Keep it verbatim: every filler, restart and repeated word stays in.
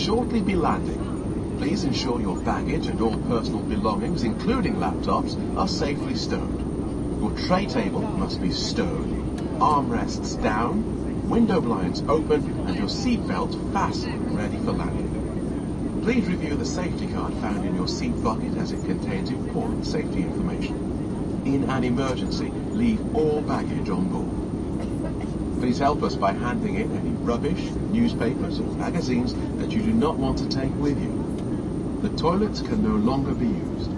shortly be landing. Please ensure your baggage and all personal belongings, including laptops, are safely stowed. Your tray table must be stowed, armrests down, window blinds open, and your seatbelt fastened ready for landing. Please review the safety card found in your seat pocket as it contains important safety information. In an emergency, leave all baggage on board. Please help us by handing in any rubbish, newspapers or magazines that you do not want to take with you. The toilets can no longer be used.